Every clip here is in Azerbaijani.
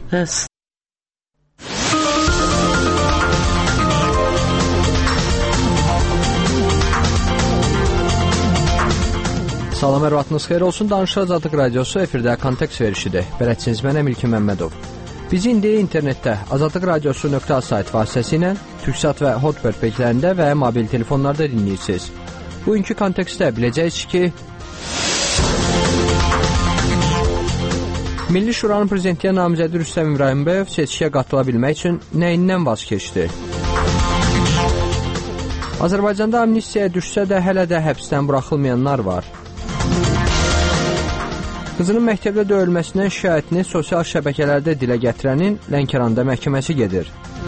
Bəs. Salam, ərvatınız xeyir olsun. Danışıq Azadlıq Radiosu efirdə kontekst verişidir. Bələdçiniz mən Əmilki Məmmədov. Bizi indi internetdə azadlıqradiosu.az sayt vasitəsilə Türksat və Hotbird beklərində və mobil telefonlarda dinləyirsiniz. Bugünkü kontekstdə biləcəksiniz ki, Milli Şuranın prezidentliyə namizədi Rüstəm İbrahimbəyev seçkiyə qatıla bilmək üçün nəyindən vaz keçdi? Azərbaycanda amnistiyaya düşsə də hələ də həbsdən buraxılmayanlar var. Qızının məktəbdə döyülməsindən şikayətini sosial şəbəkələrdə dilə gətirənin Lənkəranda məhkəməsi gedir.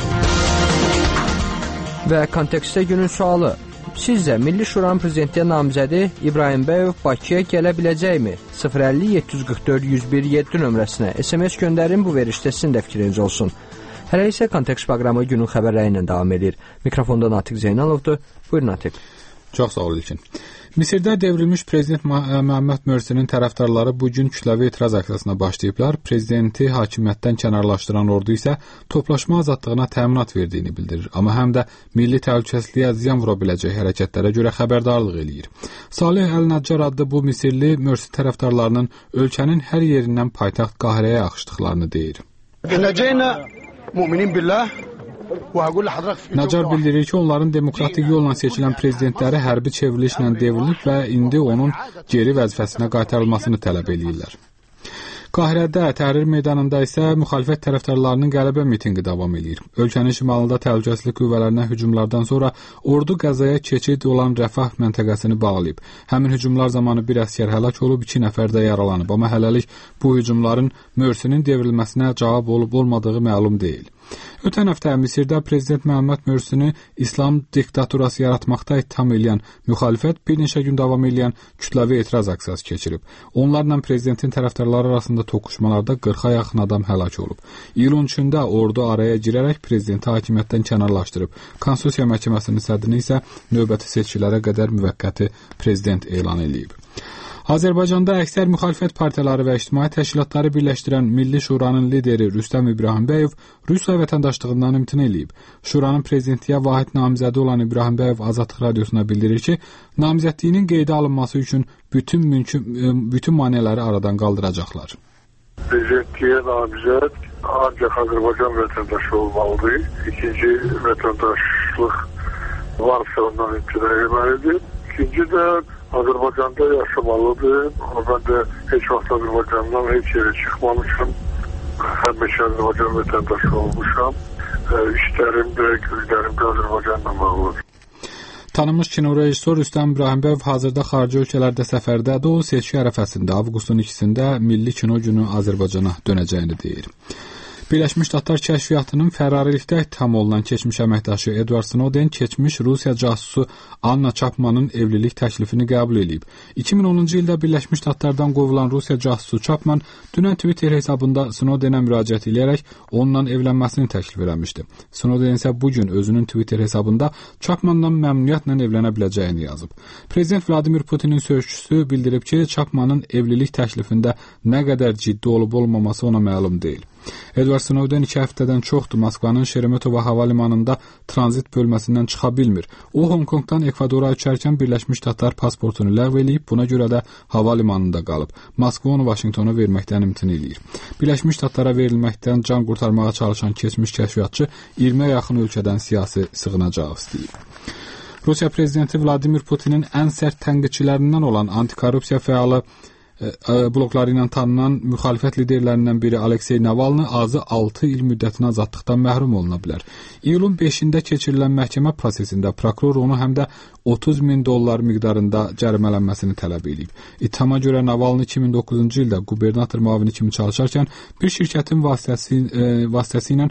Və kontekstdə günün sualı. Sizcə Milli Şuranın prezidentliyə namizədi İbrahimbəyev Bakıya gələ biləcəkmi? 050-744-101-7 nömrəsinə SMS göndərin, bu verişdə sizin də fikriniz olsun. Hələ isə kontekst proqramı günün xəbərləri ilə davam edir. Mikrofonda Natiq Zeynalovdur. Buyurun Natiq. Çox sağ ol İlkin. Misirdə devrilmiş prezident Məhəmməd Mörsinin tərəfdarları bugün kütləvi etiraz aksiyasına başlayıblar. Prezidenti hakimiyyətdən kənarlaşdıran ordu isə toplaşma azadlığına təminat verdiyini bildirir. Amma həm də milli təhlükəsizliyə ziyan vura biləcək hərəkətlərə görə xəbərdarlıq eləyir. Salih Əl-Nəccar adlı bu Misirli Mörsi tərəfdarlarının ölkənin hər yerindən paytaxt Qahirəyə axışdıqlarını deyir. Nəccar bildirir ki, onların demokratik yolla seçilən prezidentləri hərbi çevrilişlə devrilib və indi onun geri vəzifəsinə qaytarılmasını tələb edirlər. Qahirədə, Təhrir meydanında isə müxalifət tərəfdarlarının qələbə mitinqi davam edir. Ölkənin şimalında təhlükəsizlik qüvvələrinə hücumlardan sonra ordu Qəzaya keçid olan Rəfah məntəqəsini bağlayıb. Həmin hücumlar zamanı bir əsgər həlak olub, 2 nəfər də yaralanıb. Amma hələlik bu hücumların Mörsinin devrilməsinə cavab olub-olmadığı məlum deyil. Ötən həftə Misirdə prezident Məhəmməd Mörsini İslam diktaturası yaratmaqda ittiham edən müxalifət bir neçə gün davam edən kütləvi etiraz aksiyası keçirib. Onlarla prezidentin tərəfdarları arasında toqquşmalarda 40-a yaxın adam həlak olub. İyulun 3-də ordu araya girərək prezidenti hakimiyyətdən kənarlaşdırıb. Konstitusiya məhkəməsinin sədrini isə növbəti seçkilərə qədər müvəqqəti prezident elan edib. Azərbaycanda əksər müxalifət partiyaları və ictimai təşkilatları birləşdirən Milli Şuranın lideri Rüstəm İbrahimbəyev Rusiya vətəndaşlığından imtina edib. Şuranın prezidentliyə vahid namizədi olan İbrahimbəyev Azadlıq Radiosuna bildirir ki, namizədliyinin qeydə alınması üçün bütün maneələri aradan qaldıracaqlar. Prezidentliyə namizəd ancaq Azərbaycan vətəndaşı olmalıdır. İkinci vətəndaşlıq varsa ondan imtina etməlidir. İkinci də Azərbaycanda yaşamalıdır. Mən də heç vaxt Azərbaycandan heç yerə çıxmamışam. Həmişə Azərbaycan vətəndaşı olmuşam. İşlərim də, güzlərim də Azərbaycanla bağlıdır. Tanınmış kino rejissor Rüstəm İbrahimbəyev hazırda xarici ölkələrdə səfərdədir. O, seçki ərəfəsində avqustun 2-sində Milli Kino Günü Azərbaycana dönəcəyini deyir. Birləşmiş Ştatlar kəşfiyyatının fərarilikdə ittiham olunan keçmiş əməkdaşı Edward Snowden keçmiş Rusiya casusu Anna Chapmanın evlilik təklifini qəbul edib. 2010-cu ildə Birləşmiş Ştatlardan qovulan Rusiya casusu Chapman dünən Twitter hesabında Snowdenə müraciət edərək onunla evlənməsini təklif etmişdi. Snowden isə bu gün özünün Twitter hesabında Chapmanla məmnuniyyətlə evlənə biləcəyini yazıb. Prezident Vladimir Putinin sözçüsü bildirib ki, Chapmanın evlilik təklifində nə qədər ciddi olub-olmaması ona məlum deyil. Edward Snowden 2 həftədən çoxdur Moskvanın Şeremetova hava limanında tranzit bölməsindən çıxa bilmir. O, Hong Kongdan Ekvadora uçarkən Birləşmiş Ştatlar pasportunu ləğv eləyib, buna görə də hava limanında qalıb. Moskva onu Vaşinqtona verməkdən imtina eləyir. Birləşmiş Ştatlara verilməkdən can qurtarmağa çalışan keçmiş kəşfiyyatçı 20-yə yaxın ölkədən siyasi sığınacaq istəyib. Rusiya prezidenti Vladimir Putinin ən sərt tənqidçilərindən olan antikorrupsiya fəalı blokları ilə tanınan müxalifət liderlərindən biri Aleksey Navalny azı 6 il müddətinə azadlıqdan məhrum oluna bilər. İyulun 5-də keçirilən məhkəmə prosesində prokuror onu həm də $30,000 miqdarında cərimələnməsini tələb edib. İttihama görə Navalny 2009-cu ildə qubernator müavini kimi çalışarkən bir şirkətin vasitəsilə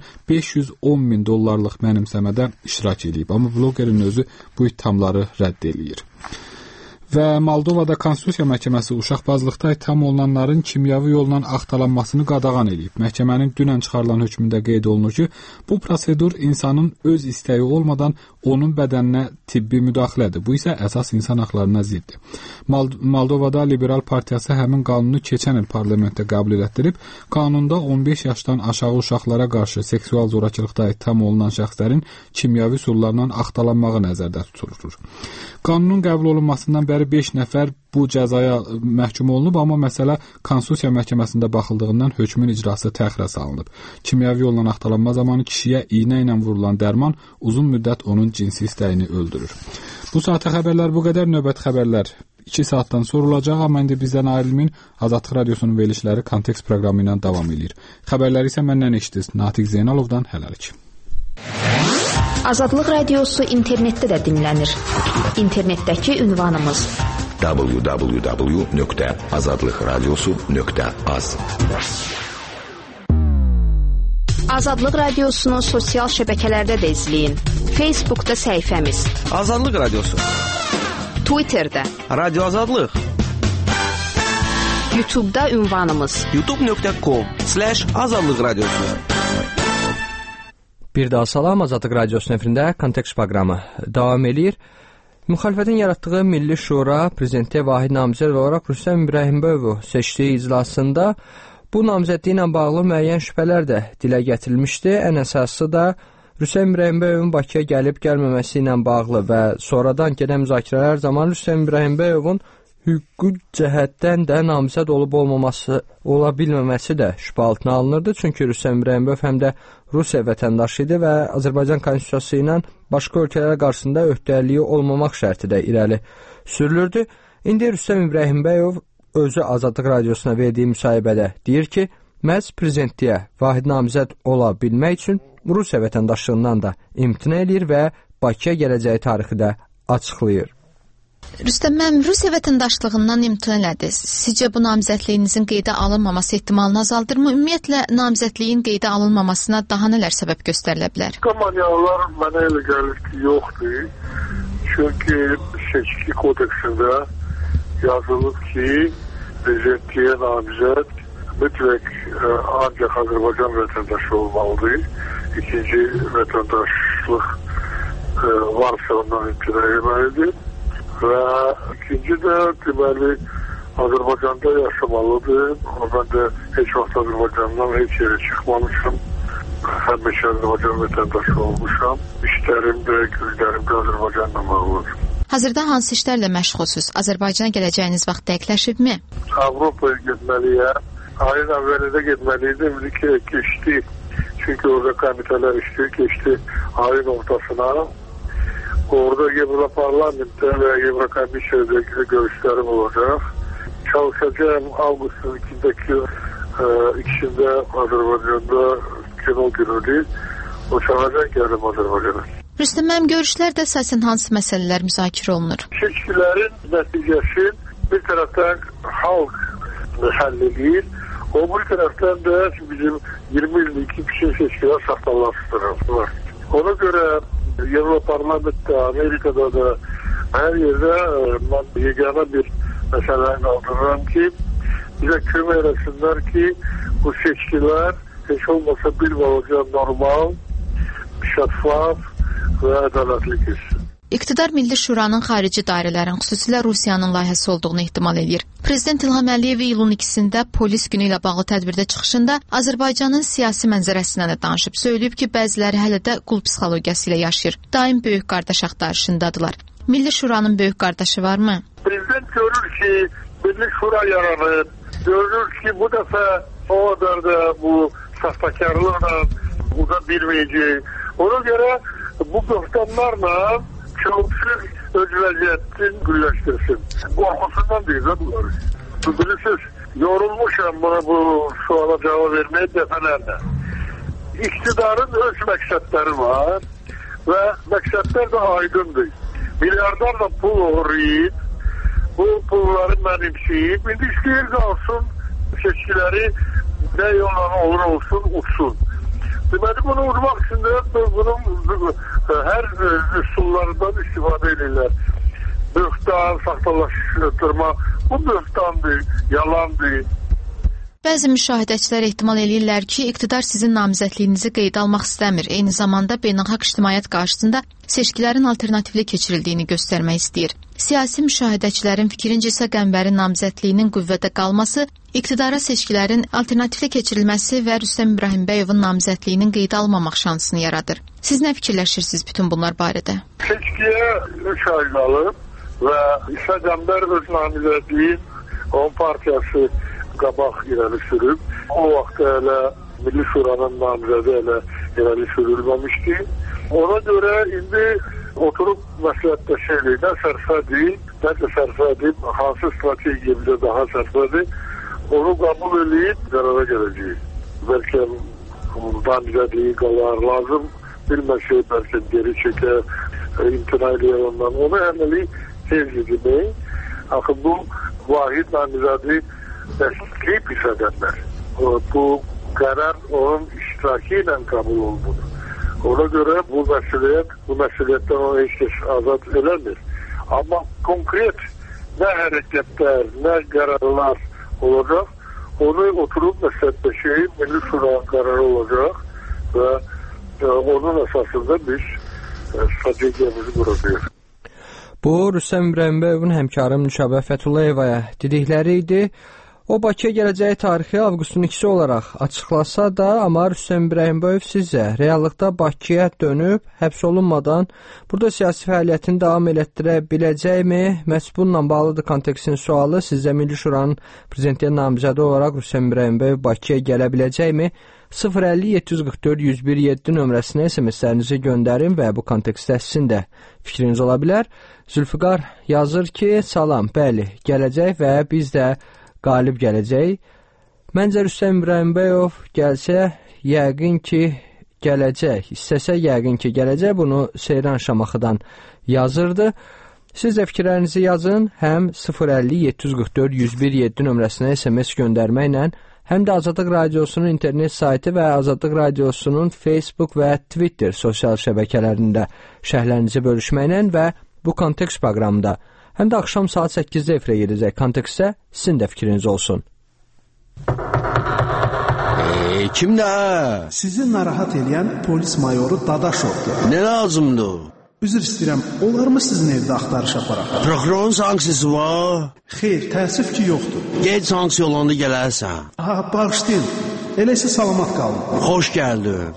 $510,000 mənimsəmədə iştirak edib. Amma blogerin özü bu ittihamları rədd eləyir. Və Moldovada Konstitusiya Məhkəməsi uşaqbazlıqda ittiham olunanların kimyəvi yolla axtalanmasını qadağan edib. Məhkəmənin dünən çıxarılan hökmündə qeyd olunur ki, bu prosedur insanın öz istəyi olmadan onun bədəninə tibbi müdaxilədir. Bu isə əsas insan haqlarına ziddir. Moldovada Liberal Partiyası həmin qanunu keçən il parlamentdə qəbul etdirib. Qanunda 15 yaşdan aşağı uşaqlara qarşı seksual zorakılıqda ittiham olunan şəxslərin kimyəvi üsullarla axtalanmağı nəzərdə tutulur. Qanunun qəbul olunmasından bəri 5 nəfər bu cəzaya məhkum olunub, amma məsələ Konstitusiya Məhkəməsində baxıldığından hökmün icrası təxirə salınıb. Kimyəvi yolla axtalanma zamanı kişiyə iynə ilə vurulan dərman uzun müddət onun cinsi istəyini öldürür. Bu saata xəbərlər bu qədər. Növbəti xəbərlər 2 saatdan sonra olacaq, amma indi bizdən ayrılmayın. Azadlıq Radiosunun verilişləri Kontekst proqramı ilə davam edir. Xəbərləri isə məndən eşitdiniz. Natiq Zeynalovdan hələlik. Azadlıq Radiosu internetdə də dinlənir. İnternetdəki ünvanımız www.azadlıqradiosu.az. Azadlıq Radiosunu sosial şəbəkələrdə də izləyin. Facebookda səhifəmiz Azadlıq Radiosu, Twitterdə Radio Azadlıq, YouTube'da ünvanımız youtube.com/Azadlıq Radiosu. Bir daha salam, Azadlıq Radiosunun efirində Kontekst proqramı davam edir. Müxalifətin yaratdığı Milli Şura prezidentliyə vahid namizəd olaraq Rüstəm İbrahimbəyovu seçdiyi iclasında bu namizədliyi ilə bağlı müəyyən şübhələr də dilə gətirilmişdi. Ən əsası da Rüstəm İbrahimbəyovun Bakıya gəlib gəlməməsi ilə bağlı və sonradan gedən müzakirələr zamanı Rüstəm İbrahimbəyovun hüquqi cəhətdən də namizəd ola bilməməsi də şübhə altına alınırdı. Çünki Rüstəm İbrahimbəyov həm də Rusiya vətəndaşı idi və Azərbaycan Konstitusiyası ilə başqa ölkələrə qarşısında öhdəliyi olmamaq şərti də irəli sürülürdü. İndi Rüstəm İbrahimbəyov özü Azadlıq Radiosuna verdiyi müsahibədə deyir ki, məhz prezidentliyə vahid namizəd ola bilmək üçün Rusiya vətəndaşlığından da imtina edir və Bakıya gələcəyi tarixi də açıqlayır. Rüstəm müəllim, Rusiya vətəndaşlığından imtina elədiniz. Sizcə bu namizədliyinizin qeydə alınmaması ehtimalını azaldırmı? Ümumiyyətlə, namizədliyin qeydə alınmamasına daha nələr səbəb göstərilə bilər? Kampanyalar mənə elə gəlir ki, yoxdur. Çünki seçki kodeksində yazılıb ki, prezidentliyə namizəd mütləq ancaq Azərbaycan vətəndaşı olmalıdır. İkinci vətəndaşlıq varsa ondan imtina etməlidir. Və ikinci də deməli Azərbaycanda yaşamalıdır. Mən də heç vaxt Azərbaycandan heç yerə çıxmamışam. Həmişə Azərbaycan vətəndaşı olmuşam. İşlərim də, güzlərim də Azərbaycanla bağlıdır. Hazırda hansı işlərlə məşğulsuz? Azərbaycana gələcəyiniz vaxt dəqiqləşibmi? Avropaya getməliyəm. Ayın əvvəlində getməliydim. Keçdi. Çünki orada komitələr işləyir. Keçdi ayın ortasına. Orada Europarlamentdə və Eurokomissiyada görüşlərim olacaq. Çalışacağım avqustun ikisində Azərbaycanda kino günüdür. O çağıracaq gəldim Azərbaycana. Rüstəm müəllim, görüşlərdə əsasən hansı məsələlər müzakirə olunur? Seçkilərin nəticəsi bir tərəfdən xalq həll edir. O bir tərəfdən də bizim 20 illik bütün seçkilər saxtalaşdırılır. Ona görə Europarlamentdə, Amerikada da hər yerdə mən yeganə bir məsələni qaldırıram ki, bizə kömək eləsinlər ki, bu seçkilər heç olmasa bir balaca normal, şəffaf və ədalətli keçsin. İqtidar Milli Şuranın xarici dairələrin, xüsusilə Rusiyanın layihəsi olduğunu ehtimal edir. Prezident İlham Əliyev iyulun 2-sində polis günü ilə bağlı tədbirdə çıxışında Azərbaycanın siyasi mənzərəsindən də danışıb. Söyləyib ki, bəziləri hələ də qul psixologiyası ilə yaşayır. Daim böyük qardaş axtarışındadılar. Milli Şuranın böyük qardaşı varmı? Prezident görür ki, Milli Şura yaranıb. Görür ki, bu dəfə o qədər də bu saxtakarlıqla uza bilməyəcək. Ona görə bu qoftanlarla çoxsuz öz vəziyyətini güləşdirsin. Qorxusundan deyil də bunları. Bilirsiniz, yorulmuşam buna bu suala cavab verməyə dəfələrlə. İqtidarın öz məqsədləri var və məqsədlər də aydındır. Milyarlarla pul uğurlayıb, bu pulları mənimsəyib, indi istəyir qalsın seçkiləri nə yolla olur olsun, uçsun. Deməli, bunu vurmaq üçün də bunun hər üsullarından istifadə edirlər. böhtan, saxtalaşdırma, bu böhtandır, yalandır. Bəzi müşahidəçilər ehtimal eləyirlər ki, iqtidar sizin namizədliyinizi qeydə almaq istəmir. Eyni zamanda beynəlxalq ictimaiyyət qarşısında seçkilərin alternativli keçirildiyini göstərmək istəyir. Siyasi müşahidəçilərin fikrincə isə Qəmbərin namizədliyinin qüvvədə qalması, iqtidara seçkilərin alternativli keçirilməsi və Rüstəm İbrahimbəyovun namizədliyinin qeydə almamaq şansını yaradır. Siz nə fikirləşirsiniz bütün bunlar barədə? Seçkiyə 3 ay qalıb və İsa Qəmbər öz namizədliyin onun partiyası qabaq irəli sürüb. O vaxt hələ Milli Şuranın namizədi hələ irəli sürülməmişdi. Ona görə indi oturub məsləhətləşirik. Nə sərfədir, nə də sərfədir, hansı strategiya bizə daha sərfədir, onu qəbul edib qərara gələcəyik. Bəlkə namizədliyi qalar, lazım bilməsə, bəlkə geri çəkə, imtina eləyər ondan. Onu həməlik tez demək. Axı bu vahid namizədi dəstəkləyib İsa Qəmbər. Bu qərar onun iştirakı ilə qəbul olunur. Ona görə bu məsuliyyətdən onu heç kəs azad eləmir. Amma konkret nə hərəkətlər, nə qərarlar olacaq, onu oturub məsləhətləşib, Milli Şura qərarı olacaq və onun əsasında biz strategiyamızı quracağıq. Bu, Rüstəm İbrahimbəyovun həmkarı Nüşabə Fətullayevaya dedikləri idi. O, Bakıya gələcəyi tarixi avqustun 2-si olaraq açıqlasa da, amma Rüstəm İbrahimbəyov sizcə reallıqda Bakıya dönüb, həbs olunmadan burada siyasi fəaliyyətini davam elətdirə biləcəkmi? Məhz bununla bağlıdır kontekstin sualı. Sizcə Milli Şuranın prezidentliyə namizədi olaraq Rüstəm İbrahimbəyov Bakıya gələ biləcəkmi? 050-744-101-7 nömrəsinə SMS-lərinizi göndərin və bu kontekstdə sizin də fikriniz ola bilər. Zülfiqar yazır ki, salam, bəli, gələcək və biz də qalib gələcək. Məncə Rüstəm İbrahimbəyov gəlsə, yəqin ki gələcək. İstəsə yəqin ki gələcək. Bunu Seyran Şamaxıdan yazırdı. Siz də fikirlərinizi yazın. Həm 050-744-101-7 nömrəsinə SMS göndərməklə, həm də Azadlıq Radiosunun internet saytı və Azadlıq Radiosunun Facebook və Twitter sosial şəbəkələrində şərhlərinizi bölüşməklə və bu kontekst proqramında həm də axşam saat 8-də efirə gedəcək kontekstdə sizin də fikriniz olsun. Kimdə? Sizi narahat edən polis mayoru Dadaşovdur. Nə lazımdır? Üzr istəyirəm, olarmı sizin evdə axtarış aparaq? Prokurorun sanksiyası var? Xeyr, təəssüf ki, yoxdur. Gec sanksiya olanda gələrsən. Bağışlayın, elə isə salamat qalın. Xoş gəldin.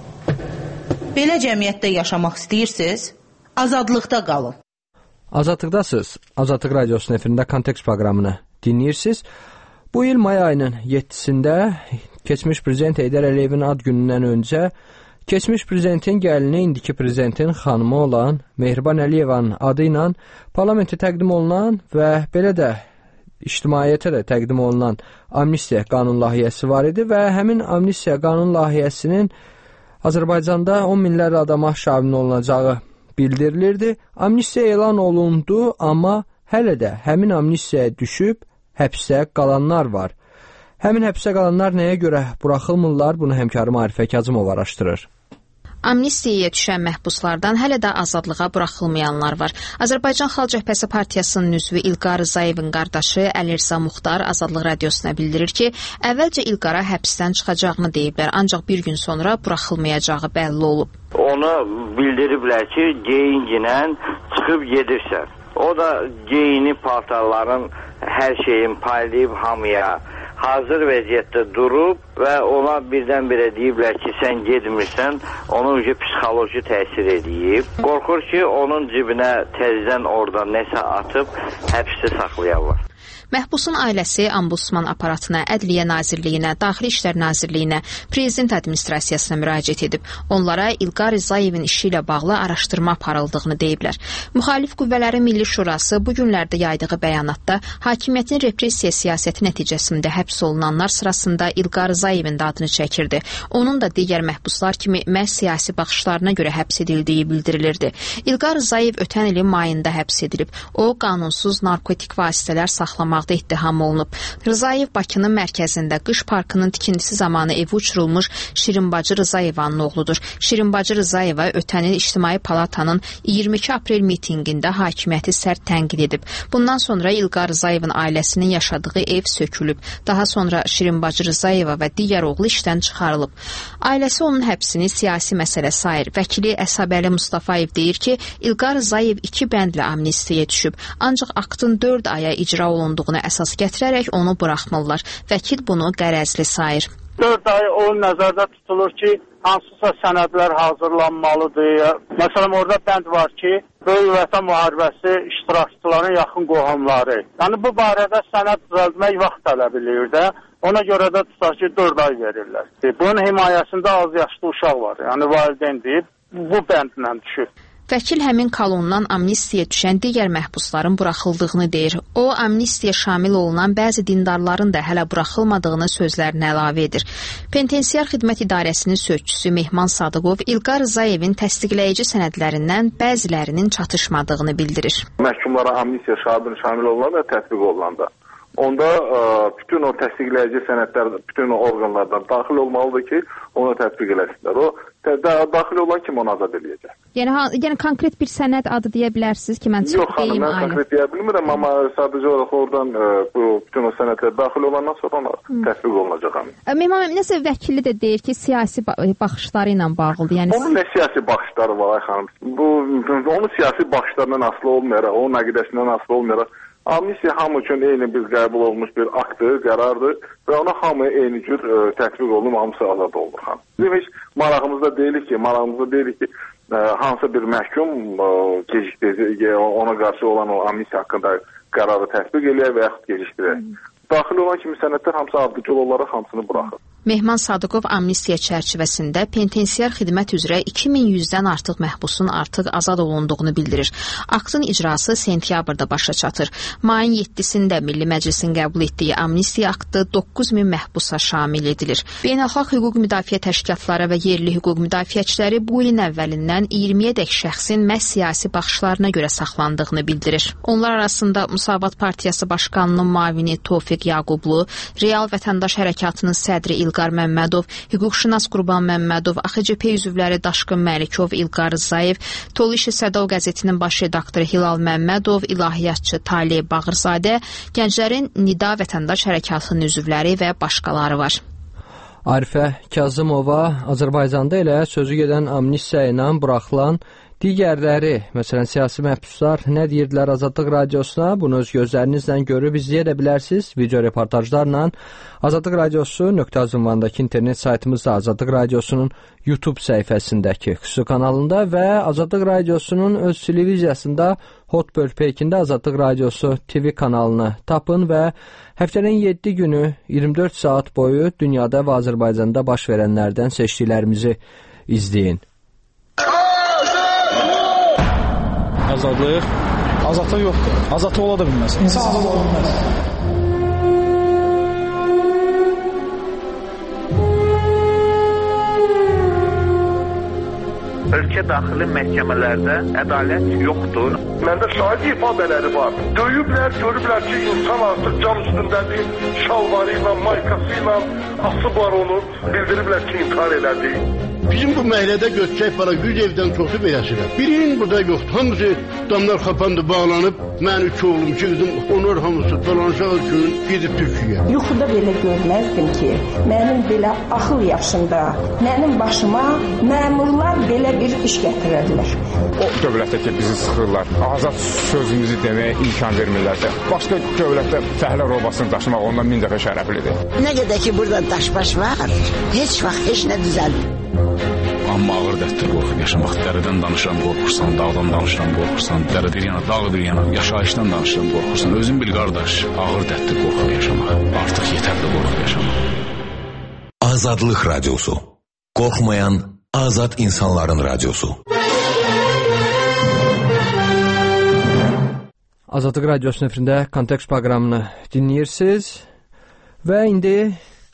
Belə cəmiyyətdə yaşamaq istəyirsiniz? Azadlıqda qalın. Azadlıqdasınız. Azadlıq Radiosunun efirində kontekst proqramını dinləyirsiniz. Bu il may ayının 7-sində keçmiş prezident Heydər Əliyevin ad günündən öncə keçmiş prezidentin gəlini, indiki prezidentin xanımı olan Mehriban Əliyevanın adı ilə parlamentə təqdim olunan və belə də ictimaiyyətə də təqdim olunan amnistiya qanun layihəsi var idi və həmin amnistiya qanun layihəsinin Azərbaycanda 10 minlərlə adama şamil olunacağı bildirilirdi. Amnistiya elan olundu, amma hələ də həmin amnistiyaya düşüb həbsdə qalanlar var. Həmin həbsə qalanlar nəyə görə buraxılmırlar? Bunu həmkarım Arifə Kazımov araşdırır. Amnistiyaya düşən məhbuslardan hələ də azadlığa buraxılmayanlar var. Azərbaycan Xalq Cəbhəsi Partiyasının üzvü İlqar Rızayevin qardaşı Əlirza Muxtar Azadlıq Radiosuna bildirir ki, əvvəlcə İlqara həbsdən çıxacağını deyiblər, ancaq bir gün sonra buraxılmayacağı bəlli olub. Ona bildiriblər ki, geyincinə çıxıb gedirsən. O da geyinib paltarların hər şeyin paylayıb hamıya hazır vəziyyətdə durub və ona birdən-birə deyiblər ki, sən gedmirsən, onun psixoloji təsir edib. Qorxur ki, onun cibinə təzədən oradan nəsə atıb həbsdə saxlayarlar. Məhbusun ailəsi Ombudsman aparatına, Ədliyyə Nazirliyinə, Daxili İşlər Nazirliyinə, Prezident Administrasiyasına müraciət edib. Onlara İlqar Rızayevin işi ilə bağlı araşdırma aparıldığını deyiblər. Müxalif Qüvvələrin Milli Şurası bu günlərdə yaydığı bəyanatda hakimiyyətin repressiya siyasəti nəticəsində həbs olunanlar sırasında İlqar Rızayevin də adını çəkirdi. Onun da digər məhbuslar kimi məhz siyasi baxışlarına görə həbs edildiyi bildirilirdi. İlqar Rızayev ötən ilin mayında həbs edilib. O, qanunsuz narkotik vasitələr saxlama aparmaqda ittiham olunub. Rzayev Bakının mərkəzində qış parkının tikintisi zamanı evi uçurulmuş Şirinbacı Rzayevanın oğludur. Şirinbacı Rzayeva ötən il İctimai Palatanın 22 aprel mitinqində hakimiyyəti sərt tənqid edib. Bundan sonra İlqar Rzayevin ailəsinin yaşadığı ev sökülüb. Daha sonra Şirinbacı Rzayeva və digər oğlu işdən çıxarılıb. Ailəsi onun həbsini siyasi məsələ sayır. Vəkili Əsabəli Mustafayev deyir ki, İlqar Rzayev 2 bəndlə amnistiyaya düşüb. Ancaq aktın 4 aya icra olunduğunu əsas gətirərək onu buraxmırlar. Vəkil bunu qərəzli sayır. 4 ay o nəzərdə tutulur ki, hansısa sənədlər hazırlanmalıdır. Məsələn, orada bənd var ki, Böyük Vətən müharibəsi iştirakçıların yaxın qohumları. Yəni, bu barədə sənəd düzəltmək vaxt tələb edir də. Ona görə də tutaq ki, 4 ay verirlər. Bunun himayəsində az yaşlı uşaq var. Yəni, valideyn deyib, bu bəndlə düşür. Vəkil həmin kolondan amnistiyaya düşən digər məhbusların buraxıldığını deyir. O, amnistiyaya şamil olunan bəzi dindarların da hələ buraxılmadığını sözlərinə əlavə edir. Penitensiar Xidmət İdarəsinin sözçüsü Mehman Sadıqov İlqar Rzayevin təsdiqləyici sənədlərindən bəzilərinin çatışmadığını bildirir. Məhkumlara amnistiya şamil olunanda və tətbiq olunanda onda bütün o təsdiqləyici sənədlər bütün o orqanlardan daxil olmalıdır ki, onu tətbiq eləsinlər. O daxil olan kim onu azad edəcək. Yəni konkret bir sənəd adı deyə bilərsiniz ki, mən çıxıb deyim. Yox, mən konkret deyə bilmirəm, amma sadəcə olaraq oradan bütün o sənədlər daxil olandan sonra ona tətbiq olunacaq. Mehman, nəsə vəkili də deyir ki, siyasi baxışları ilə bağlıdır. Yəni onun nə siyasi baxışları var, ay xanım? Onun siyasi baxışlarından asılı olmayaraq, onun əqidəsindən asılı olmayaraq, amnistiya hamı üçün eyni bir qəbul olmuş bir aktdır, qərardır və ona hamı eyni cür tətbiq olunub, hamısı azad olur. Bizim heç marağımızda deyilik ki, hansısa bir məhkum gecikdirəcək, ona qarşı olan o amnistiya haqqında qərarı tətbiq eləyək və yaxud gecikdirək. Daxil olan kimi sənədlər hamısı ardıcıl olaraq hamısını buraxır. Mehman Sadıqov amnistiya çərçivəsində penitensiar xidmət üzrə 2100-dən artıq məhbusun artıq azad olunduğunu bildirir. Aktın icrası sentyabrda başa çatır. Mayın 7-sində Milli Məclisin qəbul etdiyi amnistiya aktı 9000 məhbusa şamil edilir. Beynəlxalq hüquq müdafiə təşkilatları və yerli hüquq müdafiəçiləri bu ilin əvvəlindən 20-yədək şəxsin məhz siyasi baxışlarına görə saxlandığını bildirir. Onlar arasında Müsavat Partiyası Başqanının müavini Tofiq Yaqublu, Real Vətəndaş Hərəkatının sədri İlqar Məmmədov, hüquqşünas Qurban Məmmədov, AXCP üzvləri Daşqın Məlikov, İlqar Rzayev, Tolu İşi Sədov qəzetinin baş redaktoru Hilal Məmmədov, ilahiyyatçı Talib Bağırzadə, gənclərin Nida Vətəndaş Hərəkatının üzvləri və başqaları var. Arifə Kazımova Azərbaycanda elə sözü gedən amnistiya ilə buraxılan digərləri, məsələn, siyasi məhbuslar nə deyirdilər Azadlıq Radiosuna? Bunu öz gözlərinizlə görüb izləyə də bilərsiniz. Video reportajlarla Azadlıq Radiosu ünvandakı internet saytımızda Azadlıq Radiosunun YouTube səhifəsindəki xüsusi kanalında və Azadlıq Radiosunun öz televiziyasında Hot Bölpekində Azadlıq Radiosu TV kanalını tapın və həftənin 7 günü 24 saat boyu dünyada və Azərbaycanda baş verənlərdən seçdiklərimizi izləyin. Azadlıq? Azadlıq yoxdur. Azadlıq ola da bilməz. İnsan azad ola bilməz. Ölkə daxili məhkəmələrdə ədalət yoxdur. Məndə şahid ifadələri var. Döyüblər, görüblər ki, insan artıq cam üstündədir, şalvarı ilə, maykası ilə asıb var onu, bildiriblər ki, intihar elədi. Bizim bu məhəllədə götürək para 100 evdən çoxu beləşirəm. Birinin burada yoxdur. Hamısı damlar xapandı, bağlanıb. Mən 3 oğlum, 2 qızım, onlar hamısı dolanışaq üçün gedib Türkiyəyə. Yuxuda belə görməzdim ki, mənim belə axıl yaşında, mənim başıma məmurlar belə bir iş gətirərlər. O dövlətdə ki, bizi sıxırlar, azad sözümüzü deməyə imkan vermirlərsə, başqa dövlətdə fəhlə robasını daşımaq ondan 1000 dəfə şərəflidir. Nə qədər ki, burada daşbaş var, heç vaxt heç nə düzəlmir. Amma ağır dərddir qorxub yaşamaq. Dərədən danışıram, qorxursan, dağdan danışıram, qorxursan, dərə bir yana, dağ bir yana, yaşayışdan danışıram, qorxursan. Özün bil, qardaş, ağır dərddir qorxub yaşamaq. Artıq yetərli qorxub yaşamaq. Azadlıq Radyosu. Qorxmayan azad insanların radyosu. Azadlıq Radyosu nefrində Kontekst proqramını dinləyirsiniz və indi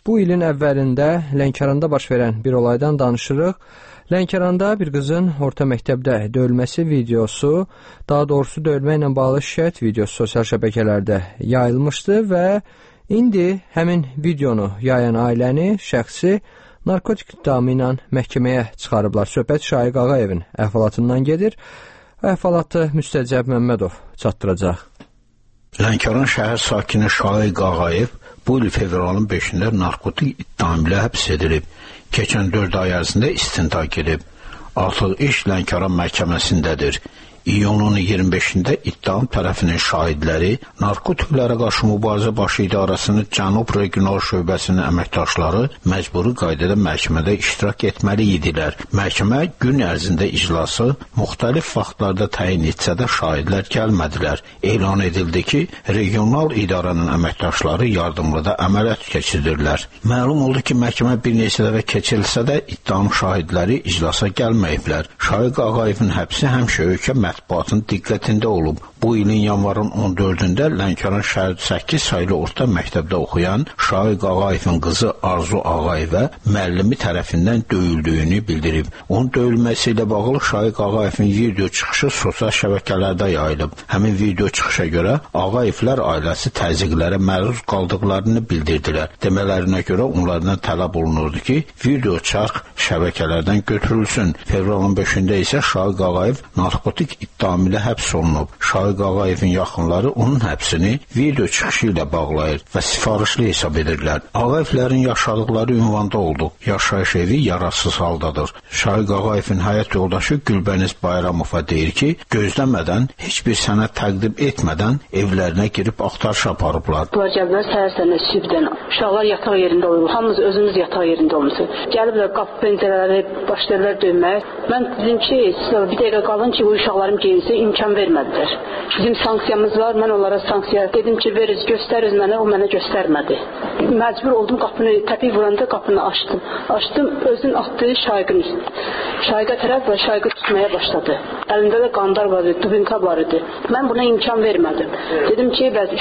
Bu ilin əvvəlində Lənkəranda baş verən bir olaydan danışırıq. Lənkəranda bir qızın orta məktəbdə döyülməsi videosu, daha doğrusu döyülmə ilə bağlı şikayət videosu sosial şəbəkələrdə yayılmışdı və indi həmin videonu yayan ailəni, şəxsi narkotik ittihamı ilə məhkəməyə çıxarıblar. Söhbət Şaiq Ağayevin əhvalatından gedir. Əhvalatı Müstəcəb Məmmədov çatdıracaq. Lənkəran şəhər sakini Şaiq Ağayev bu il fevralın 5-də narkotik ittihamı ilə həbs edilib. Keçən 4 ay ərzində istintaq edib. Artıq iş Lənkəran məhkəməsindədir. İyunun 25-də ittiham tərəfinin şahidləri narkotiklərə qarşı mübarizə başı idarəsinin Cənub Regional Şöbəsinin əməkdaşları məcburi qaydada məhkəmədə iştirak etməli idilər. Məhkəmə gün ərzində iclası müxtəlif vaxtlarda təyin etsə də şahidlər gəlmədilər. Elan edildi ki, regional idarənin əməkdaşları yardımlıda əməliyyat keçirirlər. Məlum oldu ki, məhkəmə bir neçə dəfə keçirilsə də ittiham şahidləri iclasa gəlməyiblər. Şaiq Ağayevin həbsi həmişə ölkə mətbuatın diqqətində olub. Bu ilin yanvarın 14-də Lənkəran şəhər 8 saylı orta məktəbdə oxuyan Şaiq Ağayevin qızı Arzu Ağayevə müəllimi tərəfindən döyüldüyünü bildirib. Onun döyülməsi ilə bağlı Şaiq Ağayevin video çıxışı sosial şəbəkələrdə yayılıb. Həmin video çıxışa görə Ağayevlər ailəsi təzyiqlərə məruz qaldıqlarını bildirdilər. Demələrinə görə onlardan tələb olunurdu ki, video çarx şəbəkələrdən götürülsün. Fevralın 5-də isə Şaiq Ağayev narkotik ittihamı ilə həbs olunub. Şaiq Ağayevin yaxınları onun həbsini video çıxışı ilə bağlayır və sifarişli hesab edirlər. Ağayevlərin yaşadıqları ünvanda oldu. Yaşayış evi yararsız haldadır. Şaiq Ağayevin həyat yoldaşı Gülbəniz Bayramova deyir ki, gözləmədən, heç bir sənəd təqdim etmədən evlərinə girib axtarış aparıblar. Bunlar gəliblər səhər-səhər sübdən. Uşaqlar yataq yerində olurlar. Hamımız özümüz yataq yerində olmuşuq. Gəliblər qapı pəncərələri başladılar döyməyə. Mən dedim ki, bir dəqiqə qalın ki, bu uşaqlarım geyinsin, imkan vermədilər. Bizim sanksiyamız var, mən onlara sanksiya dedim ki, veririz, göstəririz mənə, o mənə göstərmədi. Məcbur oldum, qapını təpik vuranda qapını açdım. Açdım, özün atdığı Şaiqin üstü. Şaiqə tərəf və Şaiqı tutmaya başladı. Əlində də qandar var idi, dubinka var idi. Mən buna imkan vermədim. Dedim ki, bəs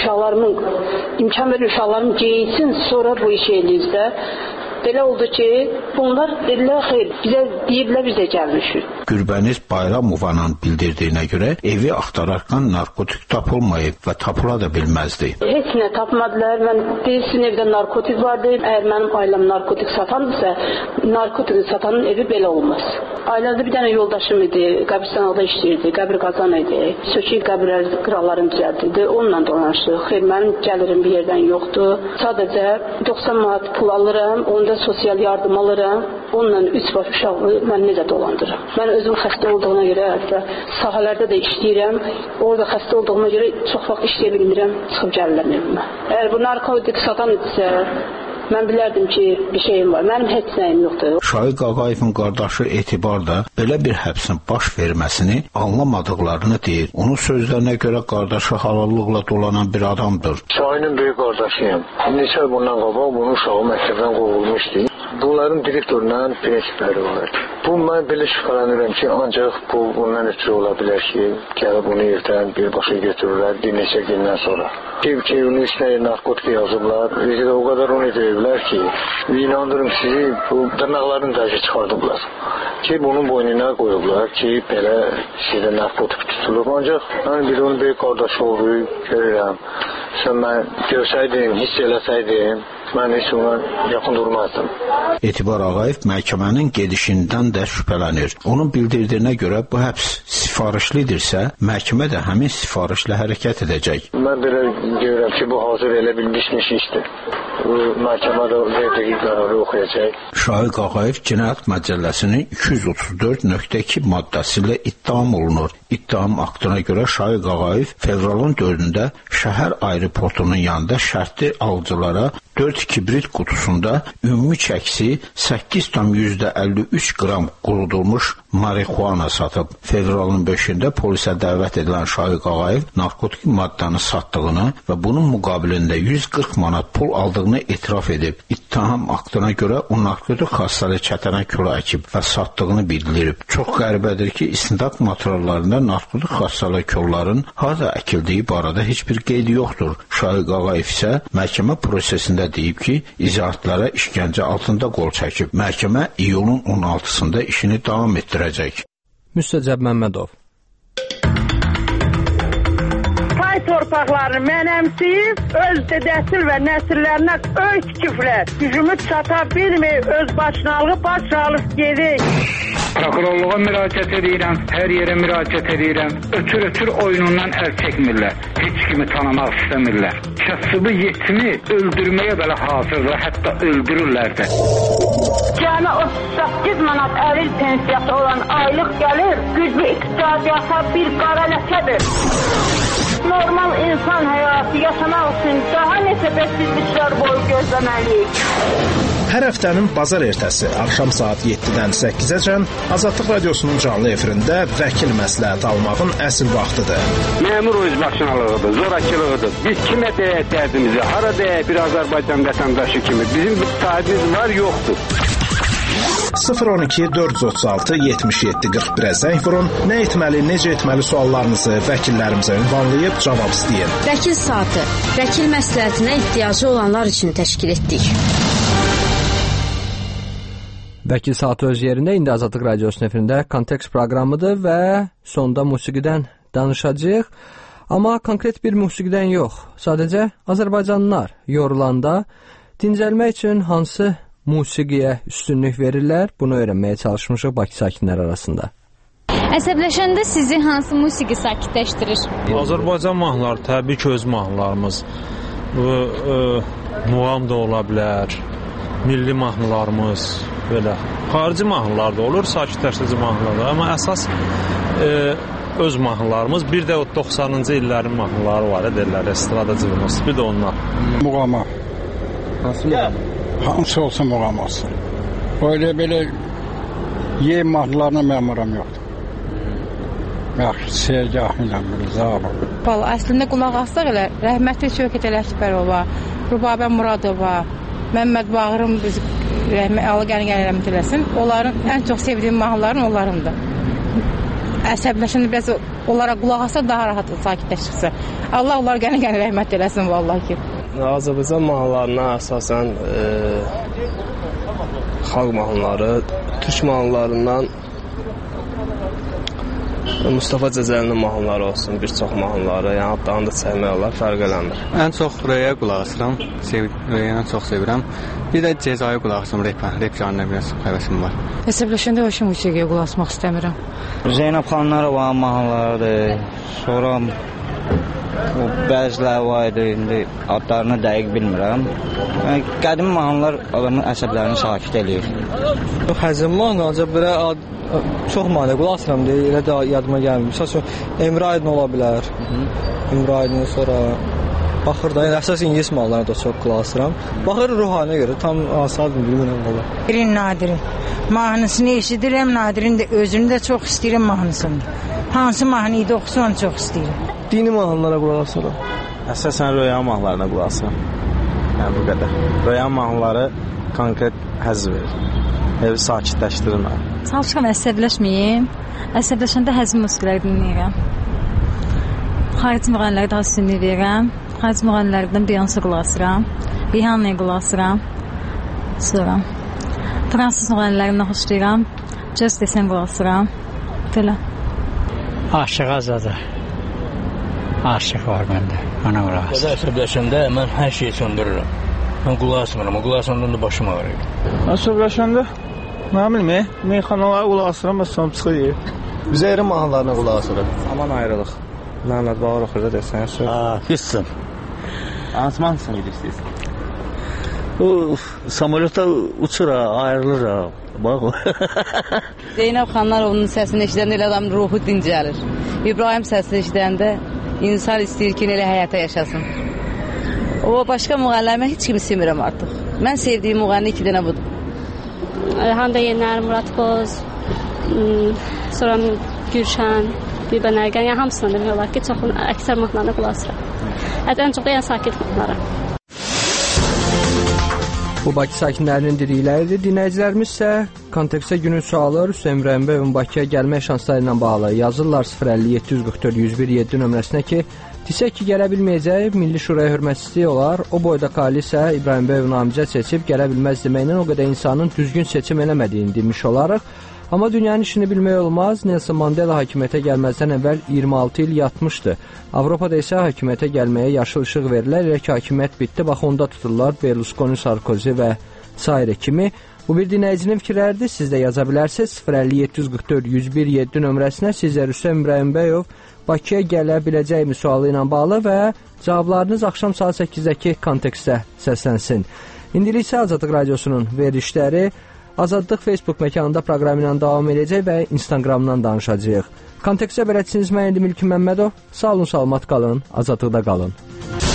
imkan verin, uşaqlarım geyinsin, sonra bu işi eləyiriz də. Belə oldu ki, bunlar dedilər, xeyr, bizə deyiblər, bizə gəlmişik. Gülbəniz Bayramovanın bildirdiyinə görə evi axtararkən narkotik tapılmayıb və tapıla da bilməzdi. Heç nə tapmadılar. Mən deyilsin evdə narkotik vardı. Əgər mənim ailəm narkotik satandısa, narkotik satanın evi belə olmaz. Ailədə bir dənə yoldaşım idi, qəbirstanlıqda işləyirdi, qəbir qazan idi. Sökük qəbirlər qıraqlarını düzəldirdi, onunla dolanışdıq. Xeyr, mənim gəlirim bir yerdən yoxdur. Sadəcə 90 manat pul alıram, onda sosial yardım alıram. Onunla 3 baş uşağı mən necə dolandırıram? Mən özüm xəstə olduğuna görə hətta sahələrdə də işləyirəm. Orada xəstə olduğuma görə çox vaxt işləyə bilmirəm, çıxıb gəlirəm evimə. Əgər bu narkotik satan idisə, mən bilərdim ki, bir şeyim var. Mənim heç nəyim yoxdur. Şaiq Ağayevin qardaşı Etibar da belə bir həbsin baş verməsini anlamadıqlarını deyir. Onun sözlərinə görə qardaşı halallıqla dolanan bir adamdır. Şaiqin böyük qardaşıyım. Neçə ay bundan qabaq bunun uşağı məktəbdən qovulmuşdu. Bunların direktorundan prinsipləri var. Bu, mən belə şübhələnirəm ki, ancaq bu, bundan ötürü ola bilər ki, gəlib bunu evdən birbaşa götürürlər bir neçə gündən sonra. Ki, onun üstünə narkotik yazıblar, özü də o qədər onu deyiblər ki, inandırım sizi, bu dırnaqlarını daşı çıxardıblar. Ki, bunun boynuna qoyublar ki, belə şeydə narkotik tutulub. Ancaq mən bir onun böyük qardaşı olduğu görürəm. Sən mən görsəydim, hiss eləsəydim, mən heç ona yaxın durmazdım. Etibar Ağayev məhkəmənin gedişindən də şübhələnir. Onun bildirdiyinə görə bu həbs sifarişlidirsə, məhkəmə də həmin sifarişlə hərəkət edəcək. Mən belə görürəm ki, bu hazır elə bilmişmiş işdir. Məhkəmədə verdiyi qərarı oxuyacaq. Şaiq Ağayev Cinayət Məcəlləsinin 234.2 maddəsi ilə ittiham olunur. İttiham aktına görə Şaiq Ağayev fevralın 4-də şəhər aeroportunun yanında şərtli alıcılara 4 kibrit qutusunda ümumi çəkisi 8,53 qram qurudulmuş marixuana satıb. Fevralın 5-də polisə dəvət edilən Şaiq Ağayev narkotik maddəni satdığını və bunun müqabilində 140 manat pul aldığını etiraf edib. İttiham aktına görə o narkotik xastalığı çətənə kölə əkib və satdığını bildirib. Çox qəribədir ki, istintaq materiallarında narkotik xastalığı kolların harda əkildiyi barədə heç bir qeydi yoxdur. Şaiq Ağayev isə məhkəmə prosesində deyib ki, izahatlara işgəncə altında qol çəkib. Məhkəmə iyulun 16-sında işini davam etdirəcək. Müstəcəb Məmmədov. Pay torpaqlarını mənəmsiyib, öz dədəsil və nəsillərinə öy tikiblər. Gücümü çata bilməyib, öz başınalığı baş alıb gedik. Prokurorluğa müraciət edirəm, hər yerə müraciət edirəm. Ötür oyunundan əl çəkmirlər. Heç kimi tanımaq istəmirlər. Kasıbı yetimi öldürməyə belə hazırlar, hətta öldürürlər də. Cəmi 38 manat əril pensiyası olan aylıq gəlir, güclü iqtisadiyyata bir qara ləkədir. Normal insan həyatı yaşamaq üçün daha neçə bəsizliklər boyu gözləməliyik. Hər həftənin bazar ertəsi axşam saat 7-dən 8-əcən Azadlıq Radiosunun canlı efirində vəkil məsləhət almağın əsl vaxtıdır. Məmur özbaşınalığıdır, zorakılığıdır. Biz kimə deyək dərdimizi, hara deyək bir Azərbaycan vətəndaşı kimi. Bizim bir sahibimiz var, yoxdur. 012-436-77-41-ə zəng vurun. Nə etməli, necə etməli suallarınızı vəkillərimizə ünvanlayıb cavab istəyin. Vəkil saatı, vəkil məsləhətinə ehtiyacı olanlar üçün təşkil etdik. Vəkil saatı öz yerində indi Azadlıq Radiosunun efirində Kontekst proqramıdır və sonda musiqidən danışacağıq. Amma konkret bir musiqidən yox, sadəcə Azərbaycanlılar yorulanda dincəlmək üçün hansı musiqiyə üstünlük verirlər, bunu öyrənməyə çalışmışıq Bakı sakinləri arasında. Əsəbləşəndə sizi hansı musiqi sakitləşdirir? Azərbaycan mahnıları, təbii ki, öz mahnılarımız. Muğam da ola bilər, milli mahnılarımız, belə. Xarici mahnılar da olur, sakitləşdirici mahnılar da, amma əsas öz mahnılarımız, bir də o 90-cı illərin mahnıları var, deyirlər, estradacı olması, bir də onlar. Muğama. Hansı muğama? Hansı olsun muğam olsun. Öyle belə yem mahnılarına məmuram yoxdur. Yaxşı, seyirgahıyla zabı. Əslində qulaq assaq elə, rəhmətli Şövkət Ələkbərova, Rübabə Muradova, Məmməd Bağırın biz Allah rəhmət eləsin. Onların ən çox sevdiyim mahnıların onlarındır. Əsəbləşəndə biraz onlara qulaq assaq daha rahat sakitləşirsə. Allah onlar rəhmət eləsin vallahi ki. Azərbaycan mahnılarına əsasən xalq mahnıları, türk mahnılarından Mustafa Cəzəlinin mahnıları olsun, bir çox mahnıları, yəni adlarını da çəkmək olar, fərq eləmir. Ən çox Röyə qulaq asıram, Röyəni çox sevirəm. Bir də Cezaya qulaq asıram, rep janrına biraz həvəsim var. Əsəbləşəndə o musiqiyə qulaq asmaq istəmirəm. Zeynəb xanımlar mahnılarıdır, sonra o bəziləri var idi, indi adlarını dəqiq bilmirəm. Yəni, qədim mahnılar adamın əsəblərini sakit eləyir. Həzin mahnı, ancaq belə çox mahnı qulaq asıram deyə, elə də yadıma gəlmir. Məsəl üçün, Emre Aydın ola bilər. Emre Aydın sonra baxır da, yəni əsas İngilis mahnılarına da çox qulaq asıram. Baxır ruhaniyə görə, tam asadım bilmirəm valla. Birin Nadirin mahnısını eşidirəm, Nadirin də özünü də çox istəyirəm mahnısını. Hansı mahnıyı da oxusu onu çox istəyirəm. Dini mahnılara qulaq asıram. Əsasən Röyan mahnılarına qulaq asıram. Yəni bu qədər. Röyan mahnıları konkret həzz verir. Evi sakitləşdirir məni. Çalışıram əsəbləşməyim. Əsəbləşəndə həzin musiqiləri dinləyirəm. Xarici müğənnilərə daha üstünlük verirəm. Xarici müğənnilərdən Beyoncé qulaq asıram. Rihanna'ya qulaq asıram. Sonra fransız müğənnilərindən xoşlayıram. Just Desən qulaq asıram. Belə. Aşıq Azadə. Aşıq var məndə. Ona qulaq asıram. Əsəbləşəndə mən hər şeyi söndürürəm. Mən qulaq asmıram. Qulaq asmıram da başım ağrıyır. Əsəbləşəndə nə bilmə, meyxanalara qulaq asıram, məsələn çıxır. Üzeyrin mahnılarına qulaq asıram. Aman ayrılıq. Məhəmməd Bağır oxur da desən. Hissəm. Hansı mahnısını istəyirsən? Samolyota uçur, ayrılır. Bax o. Zeynəb Xanlarovun səsini eşidəndə elə adam ruhu dincəlir. İbrahim səsini eşidəndə insan istəyir ki, elə həyata yaşasın. O başqa müğənnilərimi heç kimi sevmirəm artıq. Mən sevdiyim müğənni iki dənə budur. Hande Yener, Murat Boz, sonra Gülşən, Bibən Ərgən, yəni hamısına demək olar ki, çoxun əksər mahnılarına qulaq asıram. Hətta ən çox da yəni sakit mahnılara. Bu Bakı sakinlərinin dedikləridir. Dinləyicilərimiz isə Kontekstə günün sualı Rüstəm İbrəhimbəyovun Bakıya gəlmək şansları ilə bağlı yazırlar 050-744-101-7 nömrəsinə ki, desək ki, gələ bilməyəcək, Milli Şuraya hörmətsizlik olar, o boyda koalisiya İbrəhimbəyov namizəd seçib gələ bilməz deməklə o qədər insanın düzgün seçim eləmədiyini demiş olaraq. Amma dünyanın işini bilmək olmaz, Nelson Mandela hakimiyyətə gəlməzdən əvvəl 26 il yatmışdı. Avropada isə hakimiyyətə gəlməyə yaşıl işıq verirlər, elə ki, hakimiyyət bitdi, bax onda tuturlar Berlusconi, Sarkozy və s. kimi. Bu bir dinləyicinin fikirləridir, siz də yaza bilərsiniz 050-744-101-7 nömrəsinə sizə Rüstəm İbrəhimbəyov Bakıya gələ biləcəkmi sualı ilə bağlı və cavablarınız axşam saat 8-dəki kontekstdə səslənsin. İndilik isə Azadlıq Radiosunun verilişləri Azadlıq Facebook məkanında proqram ilə davam edəcək və Instagramdan danışacağıq. Kontekstə bələdçiniz mən Milki Məmmədov. Sağ olun, salamat qalın, azadlıqda qalın.